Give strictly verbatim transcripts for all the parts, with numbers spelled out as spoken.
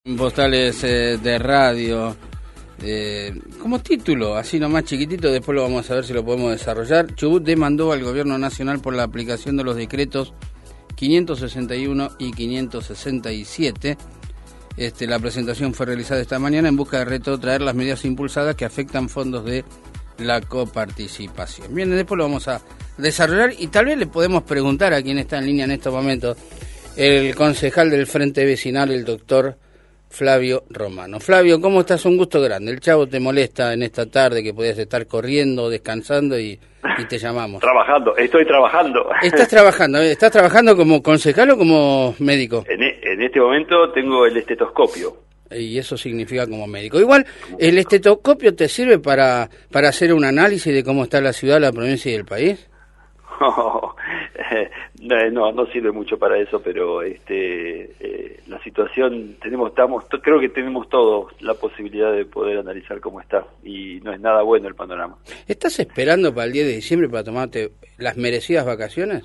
Postales eh, de radio, eh, como título, así nomás chiquitito, después lo vamos a ver si lo podemos desarrollar. Chubut demandó al gobierno nacional por la aplicación de los decretos quinientos sesenta y uno y quinientos sesenta y siete. Este, la presentación fue realizada esta mañana en busca de retrotraer las medidas impulsadas que afectan fondos de la coparticipación. Bien, después lo vamos a desarrollar y tal vez le podemos preguntar a quien está en línea en estos momentos, el concejal del Frente Vecinal, el doctor Flavio Romano. Flavio, ¿cómo estás? Un gusto grande. El Chavo te molesta en esta tarde que podías estar corriendo, descansando y, y te llamamos. Trabajando, estoy trabajando. ¿Estás trabajando? ¿Estás trabajando como concejal o como médico? En, en este momento tengo el estetoscopio. Y eso significa como médico. Igual, ¿el estetoscopio te sirve para, para hacer un análisis de cómo está la ciudad, la provincia y el país? Oh, eh, no, no sirve mucho para eso, pero este, eh, la situación, tenemos, estamos, creo que tenemos todos la posibilidad de poder analizar cómo está, y no es nada bueno el panorama. ¿Estás esperando para el diez de diciembre para tomarte las merecidas vacaciones?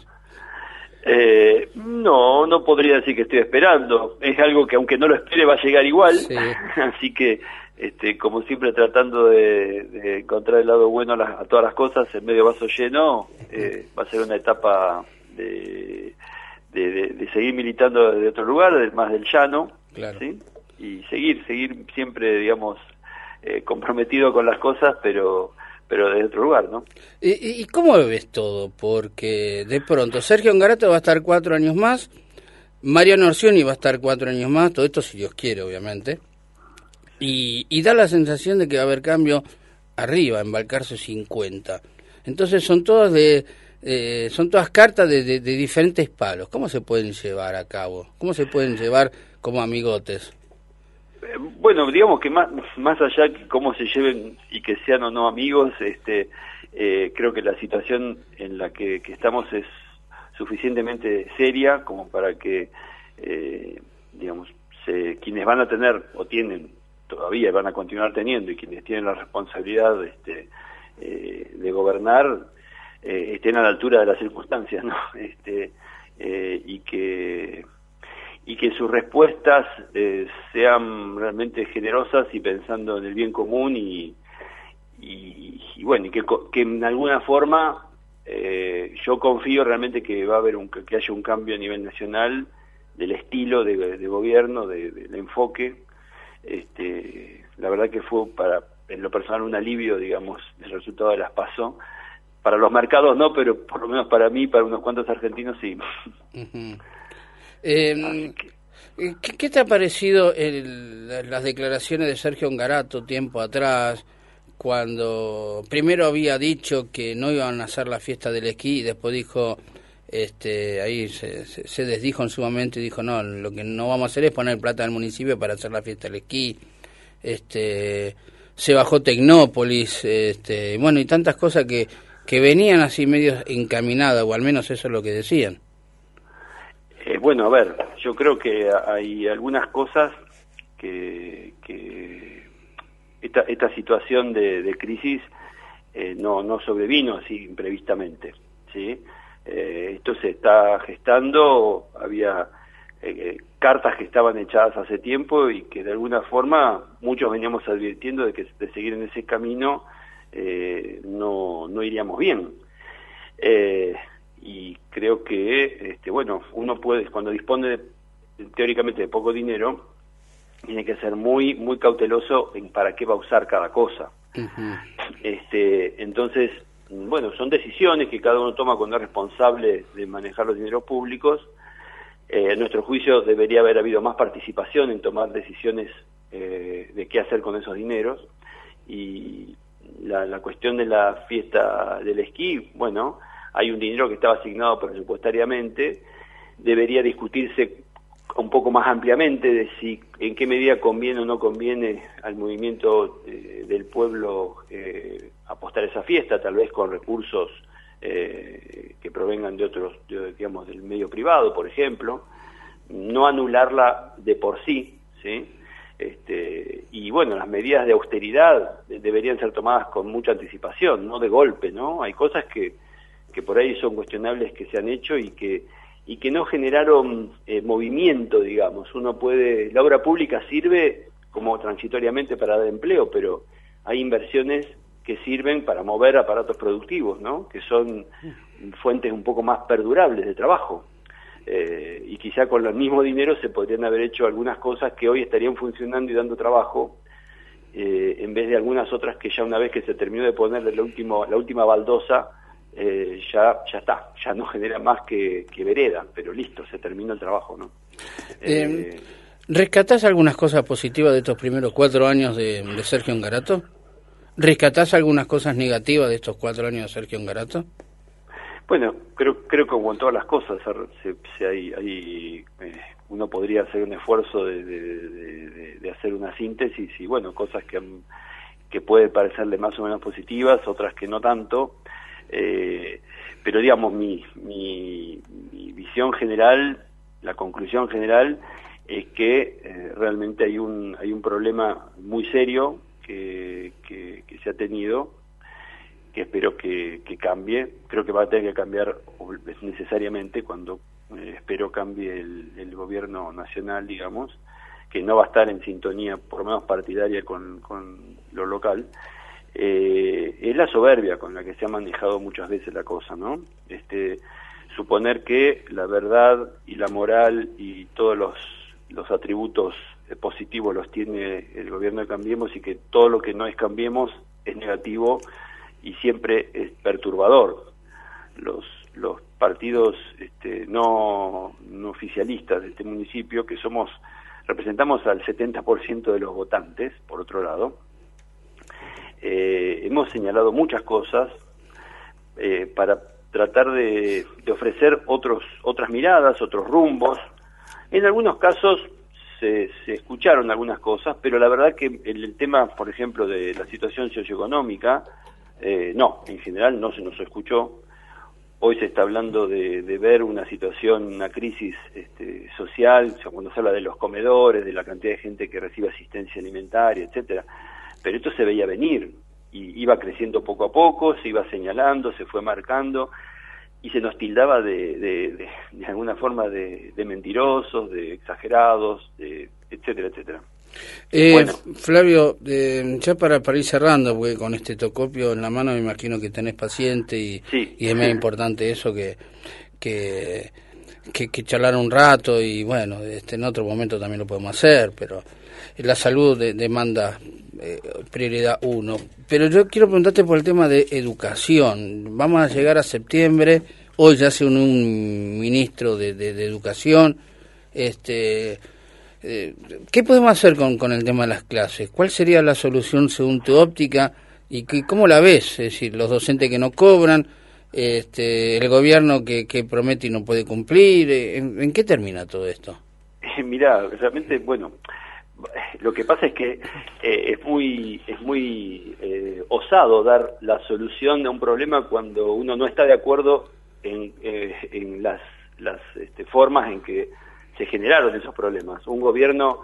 Eh, no, no podría decir que estoy esperando, es algo que aunque no lo espere va a llegar igual, sí. Así que este, como siempre tratando de, de encontrar el lado bueno a, las, a todas las cosas, en medio vaso lleno, eh, va a ser una etapa de, de, de, de seguir militando de otro lugar, más del llano, claro. ¿Sí? Y seguir, seguir siempre, digamos, eh, comprometido con las cosas, pero pero de otro lugar, ¿no? ¿Y, y cómo ves todo? Porque de pronto Sergio Ongarato va a estar cuatro años más, Mariano Orsioni va a estar cuatro años más, todo esto si Dios quiere, obviamente, y, y da la sensación de que va a haber cambio arriba, en Balcarce cincuenta. Entonces son todas de eh, son todas cartas de, de, de diferentes palos. ¿Cómo se pueden llevar a cabo? ¿Cómo se pueden llevar como amigotes? Bueno, digamos que más más allá que cómo se lleven y que sean o no amigos, este eh, creo que la situación en la que, que estamos es suficientemente seria como para que, eh, digamos, se, quienes van a tener o tienen todavía van a continuar teniendo y quienes tienen la responsabilidad este, eh, de gobernar eh, estén a la altura de las circunstancias, ¿no? Este eh, y que y que sus respuestas eh, sean realmente generosas y pensando en el bien común y, y, y bueno, y que, que en alguna forma eh, yo confío realmente que va a haber un, que haya un cambio a nivel nacional del estilo de, de gobierno, de, del enfoque. Este, la verdad que fue para, en lo personal, un alivio, digamos, el resultado de las PASO. Para los mercados no, pero por lo menos para mí, para unos cuantos argentinos sí. Uh-huh. Eh, ¿qué, ¿Qué te ha parecido el, las declaraciones de Sergio Ongarato tiempo atrás, cuando primero había dicho que no iban a hacer la fiesta del esquí y después dijo, este, ahí se, se, se desdijo en su momento y dijo, no, lo que no vamos a hacer es poner plata al municipio para hacer la fiesta del esquí, este, se bajó Tecnópolis, este, bueno, y tantas cosas que, que venían así medio encaminadas, o al menos eso es lo que decían. Eh, bueno, a ver, yo creo que hay algunas cosas que, que esta, esta situación de, de crisis eh, no, no sobrevino así imprevistamente, ¿sí? Eh, esto se está gestando, había eh, cartas que estaban echadas hace tiempo y que de alguna forma muchos veníamos advirtiendo de que de seguir en ese camino eh, no, no iríamos bien. Eh, y creo que este bueno uno puede, cuando dispone de, teóricamente de poco dinero, tiene que ser muy muy cauteloso en para qué va a usar cada cosa. Uh-huh. este entonces bueno, son decisiones que cada uno toma cuando es responsable de manejar los dineros públicos. Eh, a nuestro juicio debería haber habido más participación en tomar decisiones eh, de qué hacer con esos dineros, y la, la cuestión de la fiesta del esquí, bueno, hay un dinero que estaba asignado presupuestariamente, debería discutirse un poco más ampliamente de si en qué medida conviene o no conviene al movimiento eh, del pueblo eh, apostar a esa fiesta, tal vez con recursos eh, que provengan de otros, de, digamos, del medio privado, por ejemplo, no anularla de por sí, ¿sí? Este, y bueno, las medidas de austeridad deberían ser tomadas con mucha anticipación, no de golpe, ¿no? Hay cosas que que por ahí son cuestionables que se han hecho y que y que no generaron eh, movimiento, digamos. Uno puede, la obra pública sirve como transitoriamente para dar empleo, pero hay inversiones que sirven para mover aparatos productivos, ¿no? Que son fuentes un poco más perdurables de trabajo. Eh, y quizá con el mismo dinero se podrían haber hecho algunas cosas que hoy estarían funcionando y dando trabajo, eh, en vez de algunas otras que ya una vez que se terminó de ponerle la, último, la última baldosa, eh, ya ya está, ya no genera más que, que vereda, pero listo, se terminó el trabajo, ¿no? Eh, eh, ¿Rescatás algunas cosas positivas de estos primeros cuatro años de, de Sergio Ngarato? ¿Rescatás algunas cosas negativas de estos cuatro años de Sergio Ngarato? Bueno, creo creo que como en todas las cosas, se, se hay, hay eh, uno podría hacer un esfuerzo de, de, de, de hacer una síntesis y bueno, cosas que, que pueden parecerle más o menos positivas, otras que no tanto, eh, pero digamos, mi, mi, mi visión general, la conclusión general, es que eh, realmente hay un, hay un problema muy serio que, que, que se ha tenido, que espero que, que cambie. Creo que va a tener que cambiar necesariamente cuando eh, espero cambie el, el gobierno nacional, digamos, que no va a estar en sintonía, por lo menos partidaria, con, con lo local. Eh, es la soberbia con la que se ha manejado muchas veces la cosa, ¿no? Este, suponer que la verdad y la moral y todos los, los atributos positivos los tiene el gobierno de Cambiemos y que todo lo que no es Cambiemos es negativo y siempre es perturbador. Los los partidos este, no, no oficialistas de este municipio, que somos representamos al setenta por ciento de los votantes, por otro lado, eh, hemos señalado muchas cosas eh, para tratar de, de ofrecer otros otras miradas, otros rumbos. En algunos casos se, se escucharon algunas cosas, pero la verdad que el, el tema, por ejemplo, de la situación socioeconómica, Eh, no, en general no se nos escuchó. Hoy se está hablando de, de ver una situación, una crisis este, social, o sea, cuando se habla de los comedores, de la cantidad de gente que recibe asistencia alimentaria, etcétera. Pero esto se veía venir y iba creciendo poco a poco, se iba señalando, se fue marcando y se nos tildaba de, de, de, de alguna forma de, de mentirosos, de exagerados, de etcétera, etcétera. Eh, bueno. Flavio, eh, ya para, para ir cerrando, porque con este tocopio en la mano me imagino que tenés paciente y, sí. y es muy importante eso, que, que, que, que charlar un rato y bueno, este, en otro momento también lo podemos hacer, pero la salud de, demanda eh, prioridad uno. Pero yo quiero preguntarte por el tema de educación. Vamos a llegar a septiembre, hoy ya se unió un ministro de, de, de educación, este... ¿qué podemos hacer con, con el tema de las clases? ¿Cuál sería la solución según tu óptica? ¿Y que, cómo la ves? Es decir, los docentes que no cobran, este, el gobierno que, que promete y no puede cumplir. ¿En, en qué termina todo esto? Eh, mirá, realmente, bueno, lo que pasa es que eh, es muy, es muy eh, osado dar la solución a un problema cuando uno no está de acuerdo en, eh, en las, las este, formas en que se generaron esos problemas. Un gobierno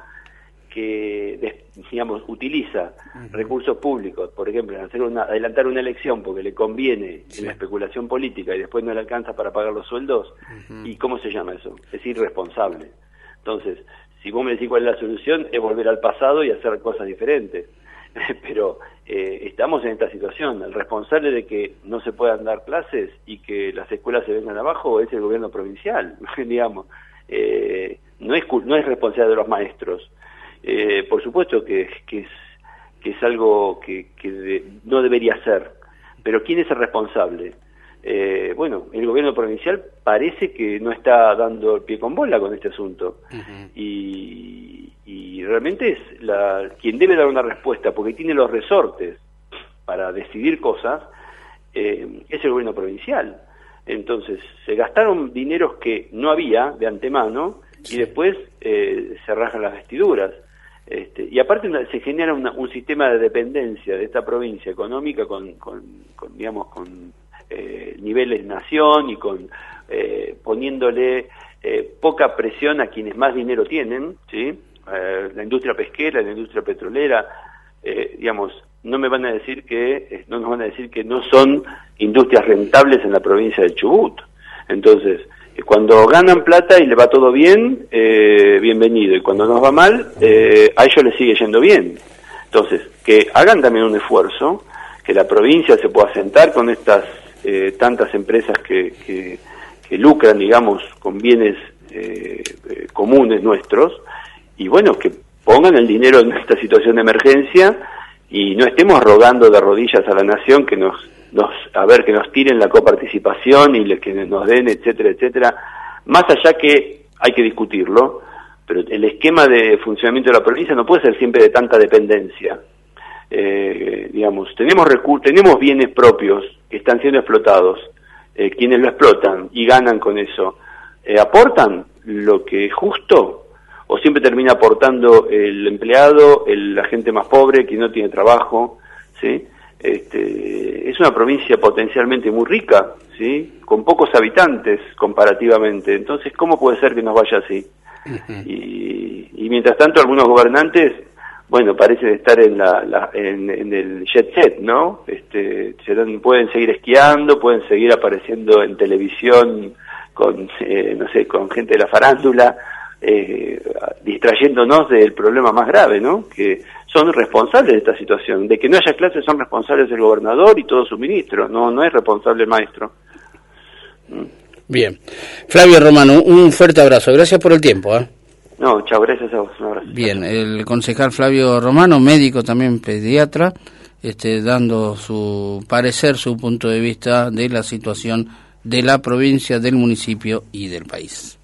que, digamos, utiliza uh-huh. recursos públicos, por ejemplo, en hacer una, adelantar una elección porque le conviene sí. en la especulación política y después no le alcanza para pagar los sueldos, uh-huh. ¿y cómo se llama eso? Es irresponsable. Entonces, si vos me decís cuál es la solución, es volver al pasado y hacer cosas diferentes. Pero eh, estamos en esta situación. El responsable de que no se puedan dar clases y que las escuelas se vengan abajo es el gobierno provincial, digamos. Eh, no es no es responsabilidad de los maestros. Eh, por supuesto que, que es que es algo que, que de, no debería ser, pero ¿quién es el responsable? Eh, bueno, el gobierno provincial parece que no está dando el pie con bola con este asunto. Uh-huh. y, y realmente es la quien debe dar una respuesta, porque tiene los resortes para decidir cosas, eh, es el gobierno provincial. Entonces, se gastaron dineros que no había de antemano y después eh, se rajan las vestiduras. Este, y aparte una, se genera una, un sistema de dependencia de esta provincia económica con, con, con digamos, con eh, niveles nación y con eh, poniéndole eh, poca presión a quienes más dinero tienen, ¿sí? Eh, la industria pesquera, la industria petrolera, eh, digamos, no me van a decir que no nos van a decir que no son industrias rentables en la provincia de Chubut. Entonces, Cuando ganan plata y le va todo bien, eh, bienvenido, y cuando nos va mal, eh, a ellos les sigue yendo bien. Entonces, que hagan también un esfuerzo, que la provincia se pueda sentar con estas eh, tantas empresas que, que, que lucran, digamos, con bienes eh, eh, comunes nuestros, y bueno, que pongan el dinero en esta situación de emergencia y no estemos rogando de rodillas a la nación que nos Nos, a ver, que nos tiren la coparticipación y le, que nos den, etcétera, etcétera. Más allá que hay que discutirlo, pero el esquema de funcionamiento de la provincia no puede ser siempre de tanta dependencia. Eh, digamos, tenemos recursos, tenemos bienes propios que están siendo explotados. Eh, quienes lo explotan y ganan con eso, eh, ¿aportan lo que es justo? ¿O siempre termina aportando el empleado, el, la gente más pobre, que no tiene trabajo? ¿Sí? Este, es una provincia potencialmente muy rica, ¿sí? Con pocos habitantes comparativamente. Entonces, ¿cómo puede ser que nos vaya así? Uh-huh. y, y mientras tanto, algunos gobernantes, bueno, parecen estar en, la, la, en, en el jet set, ¿no? Este, serán, pueden seguir esquiando, pueden seguir apareciendo en televisión con, eh, no sé, con gente de la farándula, eh, distrayéndonos del problema más grave, ¿no? Que son responsables de esta situación. De que no haya clases son responsables el gobernador y todo su ministro, no no es responsable el maestro. Bien. Flavio Romano, un fuerte abrazo. Gracias por el tiempo. ¿eh? No, chao, gracias a vos. Un abrazo. Bien, el concejal Flavio Romano, médico también pediatra, este, dando su parecer, su punto de vista de la situación de la provincia, del municipio y del país.